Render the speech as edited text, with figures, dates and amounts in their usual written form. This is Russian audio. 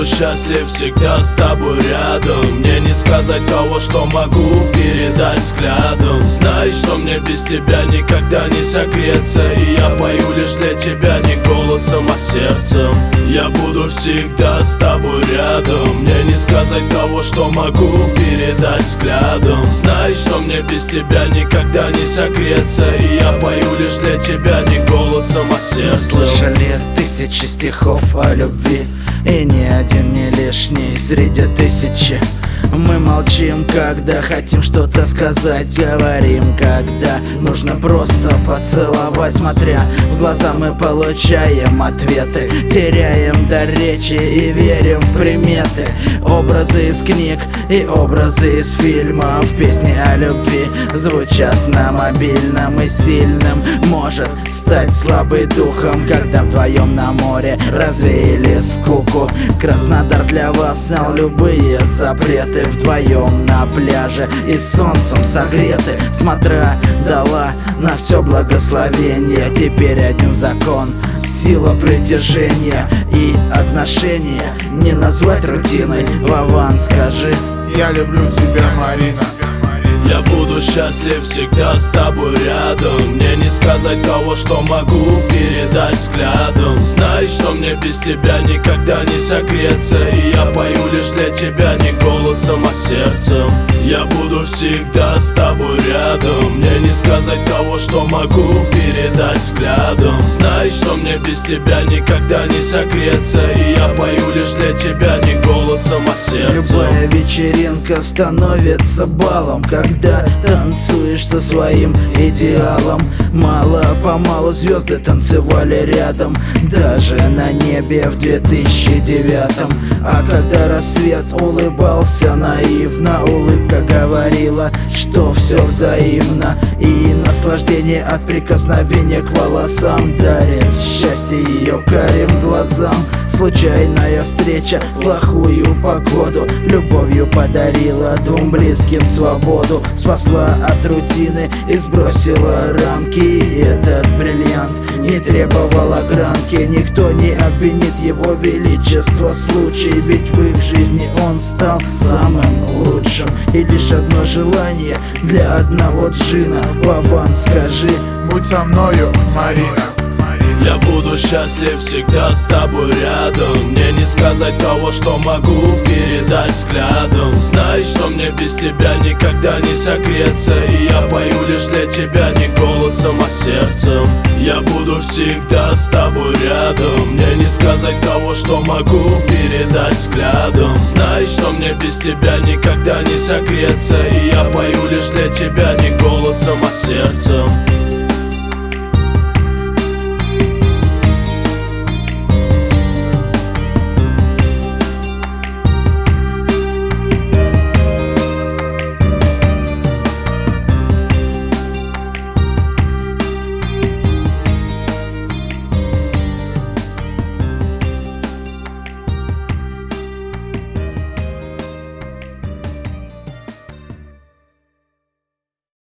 буду счастлив всегда с тобой рядом. Мне не сказать того, что могу передать взглядом. Знай, что мне без тебя никогда не согреться, и я пою лишь для тебя не голосом, а сердцем. Я буду всегда с тобой рядом. Мне не сказать того, что могу передать взглядом. Знай, что мне без тебя никогда не согреться, и я пою лишь для тебя не голосом, а сердцем. Мы слышали тысячи стихов о любви, и ни один не лишний среди тысячи. Мы молчим, когда хотим что-то сказать, говорим, когда нужно просто поцеловать. Смотря в глаза, мы получаем ответы, теряем дар речи и верим в приметы. Образы из книг и образы из фильмов, песни о любви звучат на мобильном, и сильным может стать слабый духом, когда вдвоем на море развеяли скуку. Краснодар для вас снял любые запреты. Вдвоем на пляже и солнцем согреты. Смотря дала на все благословение. Теперь один закон — сила притяжения. И отношения не назвать рутиной. Вован, скажи: я люблю тебя, Марина. Я буду счастлив всегда с тобой рядом. Мне не сказать того, что могу передать взглядом. Знай, что мне без тебя никогда не согреться, и я пою лишь для тебя не голосом, а сердцем. Я буду всегда с тобой рядом. Мне не сказать того, что могу передать взглядом. Знай, что мне без тебя никогда не согреться, и я пою лишь для тебя не голосом, а сердцем. Любая вечеринка становится балом, когда танцуешь со своим идеалом. Мало-помалу звезды танцевали рядом, даже на небе в 2009-м. А когда рассвет улыбался наивно, улыбка говорила, что все взаимно, и наслаждение от прикосновения к волосам дарит счастье ее карим глазам. Случайная встреча, плохую погоду любовью подарила двум близким свободу. Спасла от рутины и сбросила рамки. И этот бриллиант не требовал огранки. Никто не обвинит его величество случай, ведь в их жизни он стал самым лучшим. И лишь одно желание для одного джина. Вован, скажи: будь со мною, Марина. Я буду счастлив всегда с тобой рядом. Мне не сказать того, что могу передать взглядом. Знай, что мне без тебя никогда не согреться, и я пою лишь для тебя не голосом, а сердцем. Я буду всегда с тобой рядом. Мне не сказать того, что могу передать взглядом. Знай, что мне без тебя никогда не согреться, и я пою лишь для тебя не голосом, а сердцем.